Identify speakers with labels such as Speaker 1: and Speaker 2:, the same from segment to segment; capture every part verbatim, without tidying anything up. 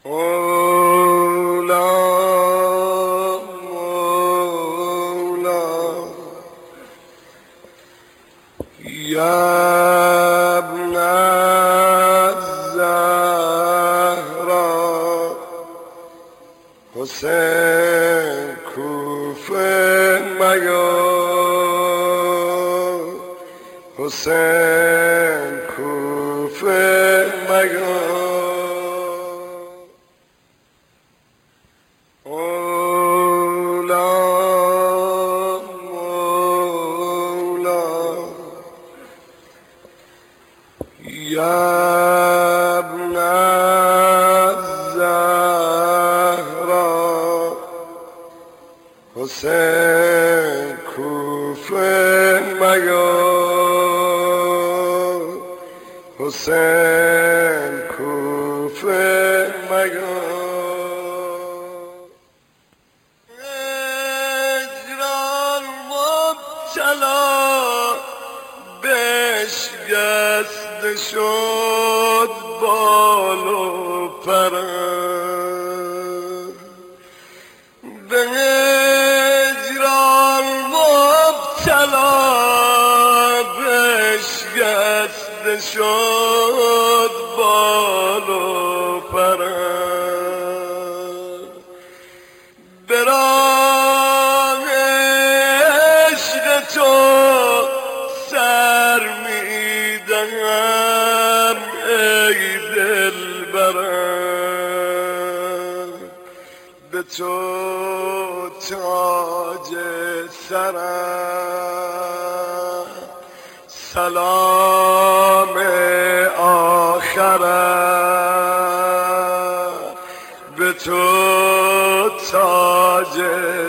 Speaker 1: مولا مولا یا ابن الزهرا حسین کوفه میا حسین کوفه میا مولا مولا یا ابن الزهرا حسین کوفه میا حسین کوفه میا هجران مبتلا بشکسته شد بال و پرم به هجران مبتلا بشکسته شد بال و پرم به راه عشق تو سر میدهم ای دلبرم به تو تاج سرم سلام آخرم به تو تاج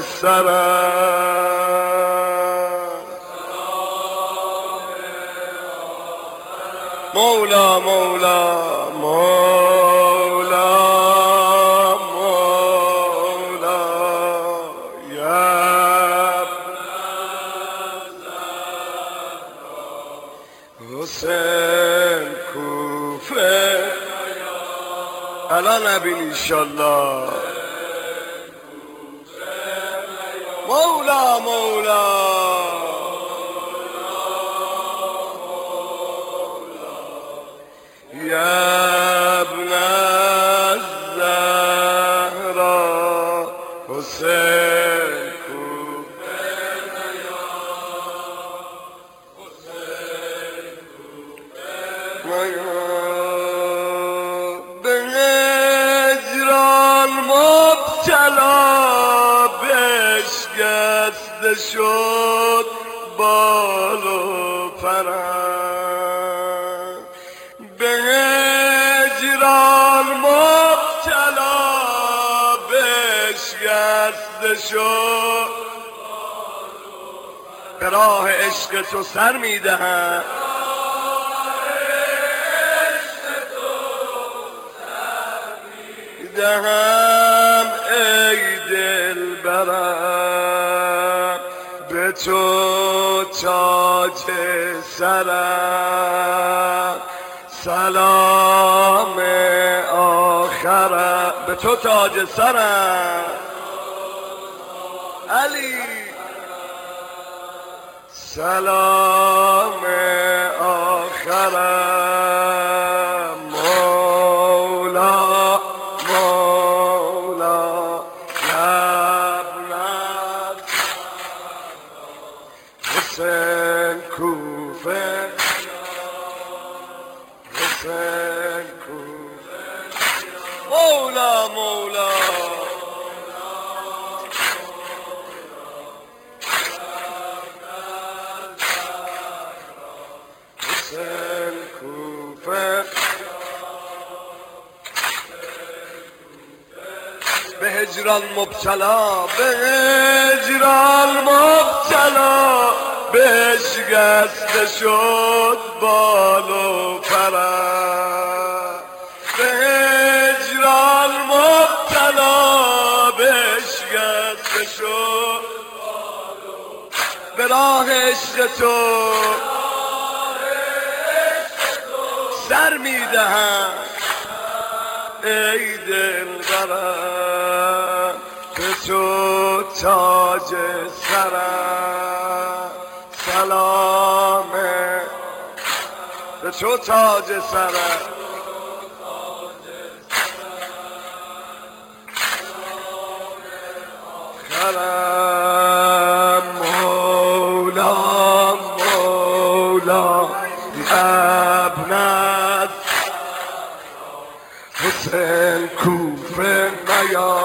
Speaker 1: سرم مولا مولا مولا مولا یا حسین کوفه الان نبین انشالله مولا مولا یا ابن الزهرا حسین کوفه میا به هجران مبتلا بشکسته شد بال و پرم به هجران مبتلا بشکسته شد به راه عشق تو سر میدهم دهم ای دلبرم به تو تاج سرم سلام آخرم به تو تاج سرم علی سلام آخرم مولا مولا یا ابن حسین کوفه حسین کوفه مولا مولا حسین کوفه به هجران مبتلا به هجران مبتلا بشکسته شد بال و پرم به هجران مبتلا بشکسته شد به راه عشق تو سر میدهم ای دلبرم به تو تاج سرم سلامه به تو تاج سرم خرم مولا مولا ابنت حسین کوفه نیا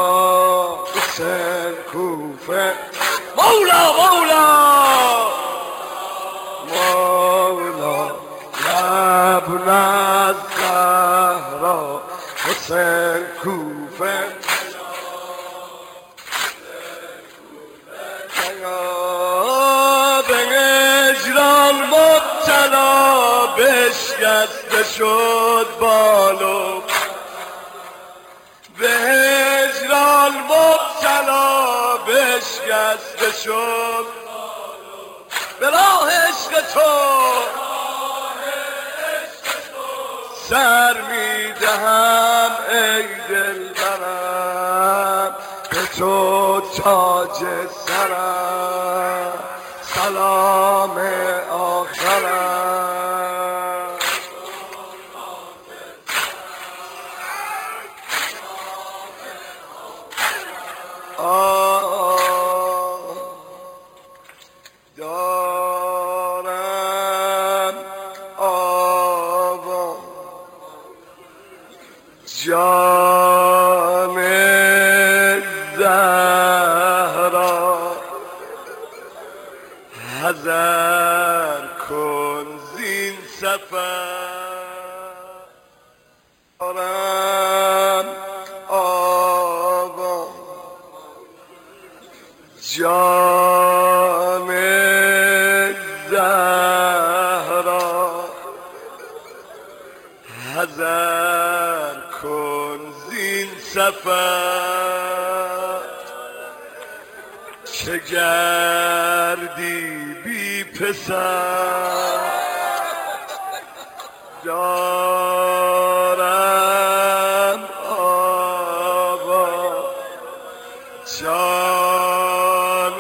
Speaker 1: حسین کوفه مولا مولا مولا ابنت زهرا حسین کوفه مبتلا بشکسته شد بالو به هجران مبتلا بشکسته شد به راه عشق تو سر میدهم ای دلبرم به تو تاج سرم سلام آخرم آه دارم آوا جان زهرا حذر کن زین سفر دارم آوا جان زهرا حذر کن زین سفر چه گردی بی پسر دارم آوا جان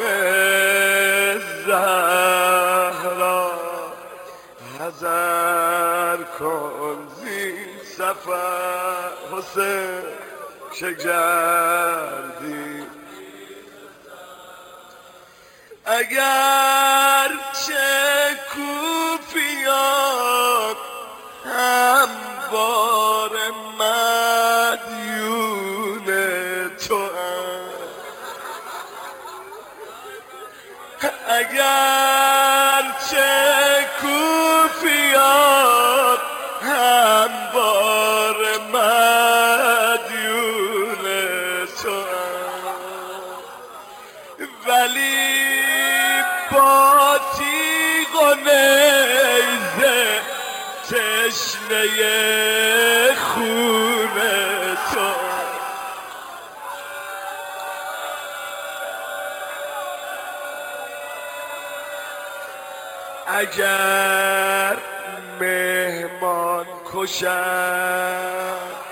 Speaker 1: زهرا حذر کن زین سفر حسین چه گردی اگر چه کوفیان هموار مدیون تو هم اگر چه کوفیان هموار مدیون تو هم ولی با تیغ و نیزه تشنه خون تو اگر مهمان کشد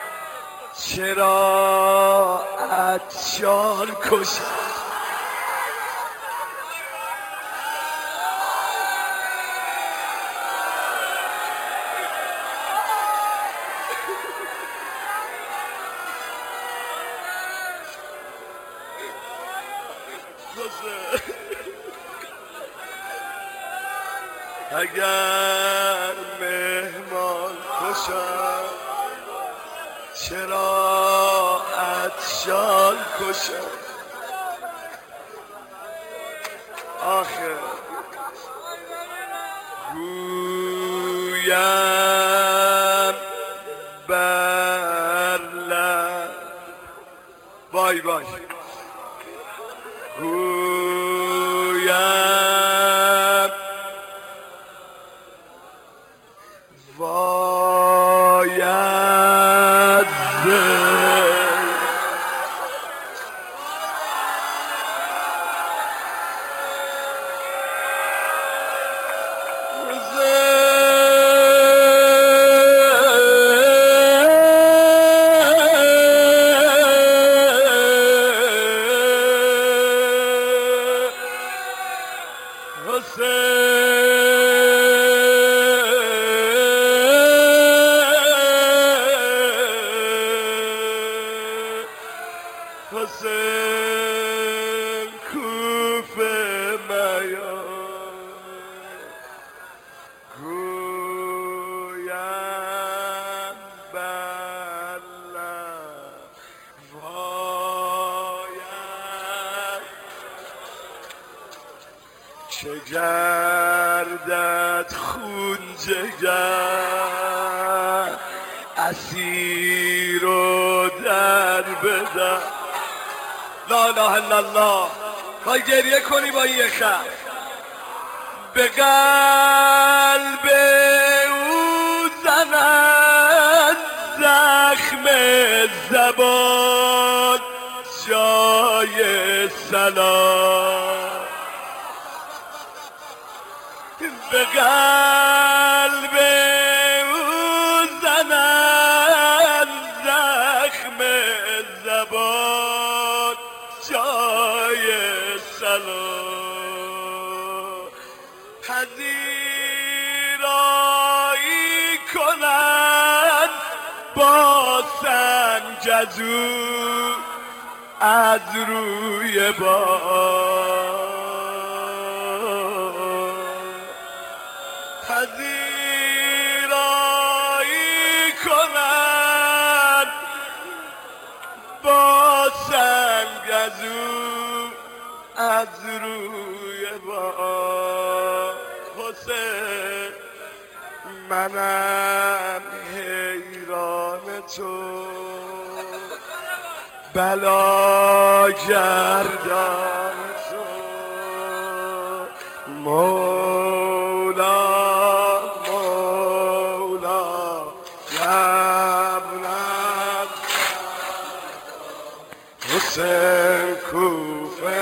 Speaker 1: چرا عطشان کشد اگر مهمان کشد چرا عطشان کشد آخه گویم بر لب وای وای گویم باید که گردد خون جگر اسیر و در بدر. لا اله الا الله. خواهی گریه کنی با این خط به قلب او زند زخم زبان جای سلام. به قلب او زند زخم زبان جای سلام. پذیرایی کنند با سنگ از او از روی باد. پذیرایی کنند با سنگ از او از روی باد. حسین منم حیران تو بلا گردان تو مولا مولا جبنت حسین کوفه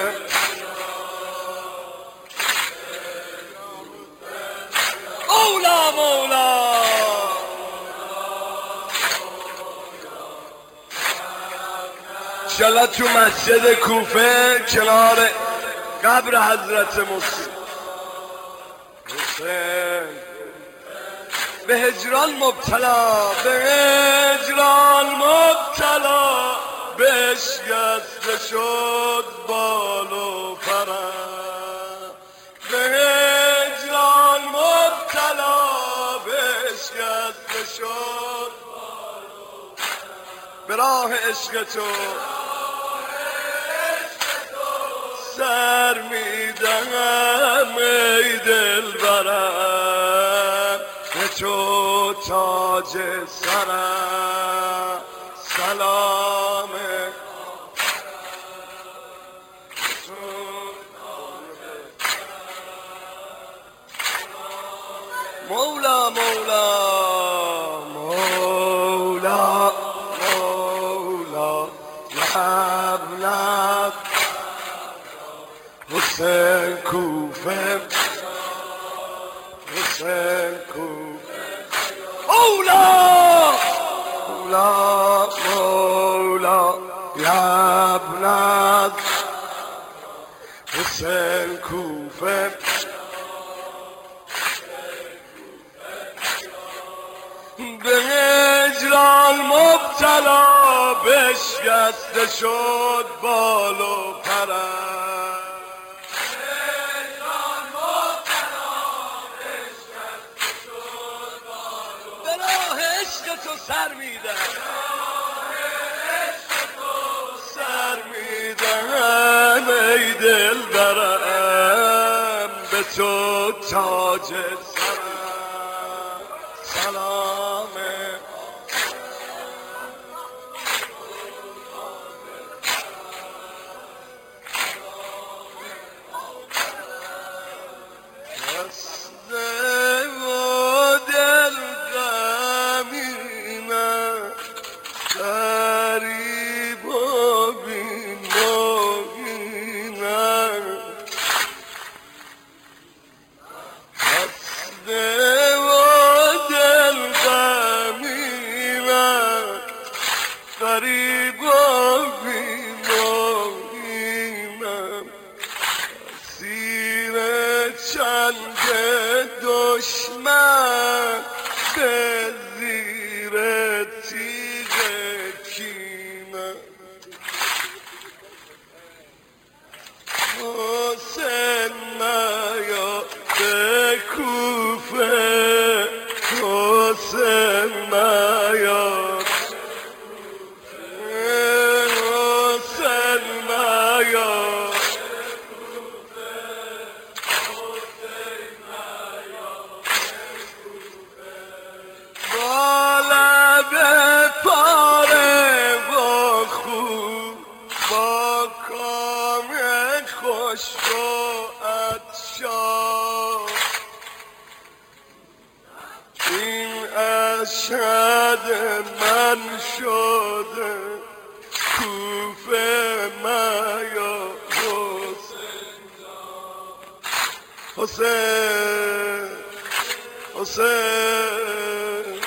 Speaker 1: مولا مولا. انشالله تو مسجد کوفه کنار قبر حضرت موسی حسین به هجران مبتلا به هجران مبتلا بشکسته شد بال و پرم. به هجران مبتلا بشکسته شد به راه عشق تو سر میدهم ای دلبرم به تو تاج سرم سلام مولا مولا مولا مولا ابنت حسین کوفه حسین کوفه مولا مولا مولا ابنت حسین کوفه به هجران مبتلا بشکسته شد بال و پرم. به راه عشق تو سر میدم سر میدم ای دلبرم به تو تاج سرم سلام غریب و بی‌مانم سیر چنگ دشمن به زیر تیغ کینم. حسین نیا به کوفه حسین نیا شو عطشان این اشهد من شده کوفه میا حسین حسین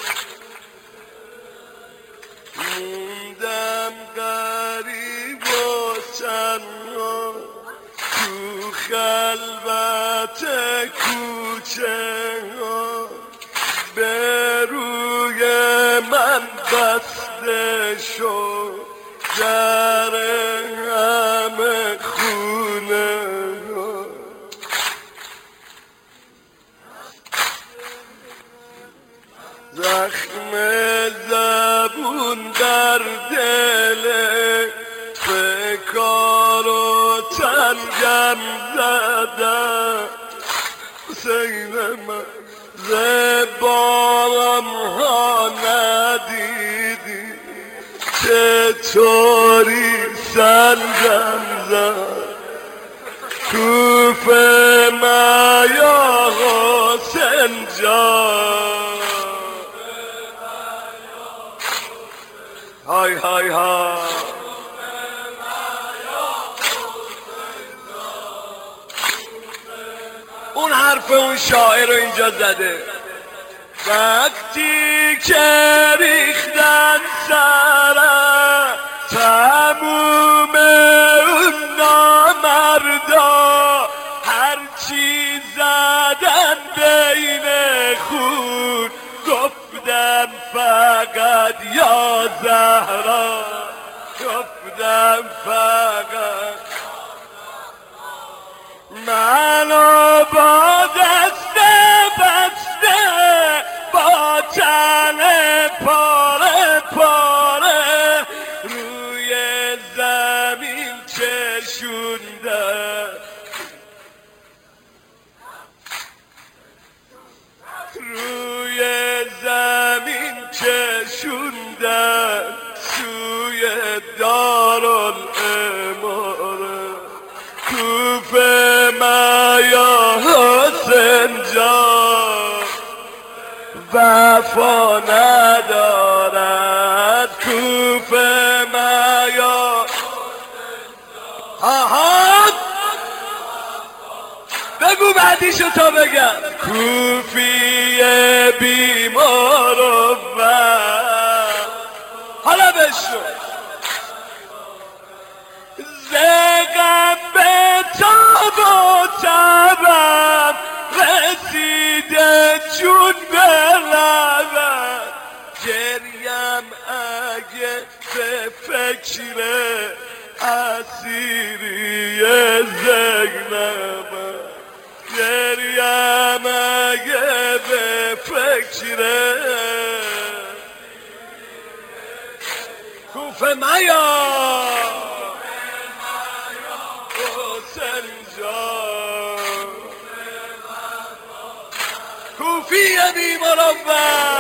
Speaker 1: موندم غریب و تنها تو خلوت کوچه ها به روی من بسته شد در همه خونه ها زخم زبون در دل فکار و تنگم زدم حسین من زبارم ها ندیدی چطوری سنگم زد کوفه میا حسین جان های های های اون حرف اون شاعر رو اینجا زده وقتی که ریختن سرم تموم اون نامردا هرچی زدن بین خون گفتم فقط یا زهرا گفتم فقط منو با دست بسته با تن پاره پاره روی زمین چشونده روی زمین چشونده سوی دارالاماره کوفه میا حسین جان وفا ندارد کوفه میا آها بگو بعدیشو تا بگم کوفی بیمار و حالا بشو زغم به تاب و تبم رسیده چون به لبم گریم اگه به فکر اسیری زغمم گریم اگه به فکر کوفه میا کوفی بی مروت